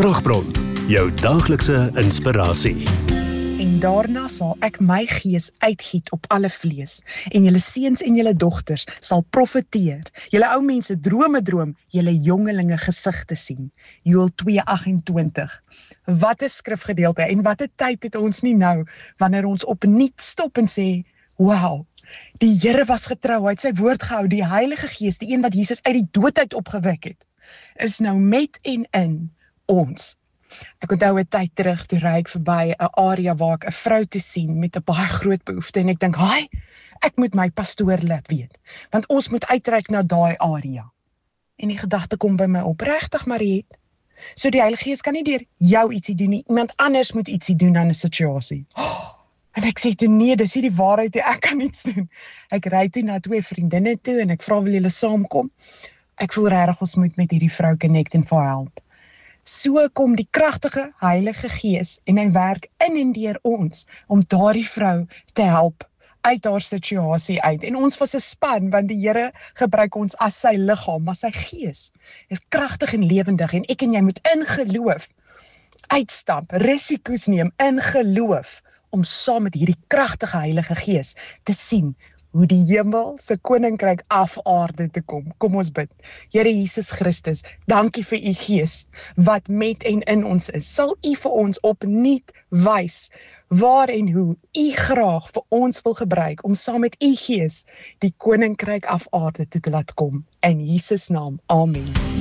Kragbron, jou daglikse inspirasie. En daarna sal ek my gees uitgiet op alle vlees, en julle seuns en julle dogters sal profeteer, julle ou mense drome droom, julle jongelinge gesigte sien. Joël 2:28. Wat 'n skrifgedeelte, en wat 'n tyd het ons nie nou, wanneer ons opnuut stop en sê, wow, die Here was getrou, hy het sy woord gehou, die Heilige Gees, die een wat Jesus uit die dood uit opgewek het, is nou met en in ons. Ek onthou 'n tyd terug, toe ry ek verby 'n area waar ek 'n vrou te sien met 'n baie groot behoefte, en ek dink, haai, ek moet my pastoor laat weet, want ons moet uitreik na daai area. En die gedagte kom by my op, regtig Mariet? So die Heilige Gees kan nie deur jou ietsie doen nie, iemand anders moet ietsie doen aan 'n situasie. En ek sê toe, nee, dis nie die waarheid nie, ek kan iets doen. Ek ry toe na 2 vriendinne toe, en ek vra, wil julle saamkom? Ek voel regtig ons moet met hierdie vrou connect en vir help. So kom die kragtige Heilige Gees, en hy werk in en deur ons, om daardie vrou te help uit haar situasie uit. En ons was 'n span, want die Here gebruik ons as sy liggaam, maar sy Gees is kragtig en lewendig, en ek en jy moet in geloof uitstap, risiko's neem in geloof, om saam met hierdie kragtige Heilige Gees te sien hoe die hemel se koninkryk af aarde te kom. Kom ons bid. Here Jesus Christus, dankie vir u Gees wat met en in ons is. Sal u vir ons opnuut wys waar en hoe u graag vir ons wil gebruik om saam met u Gees die koninkryk af aarde toe te laat kom. In Jesus naam. Amen.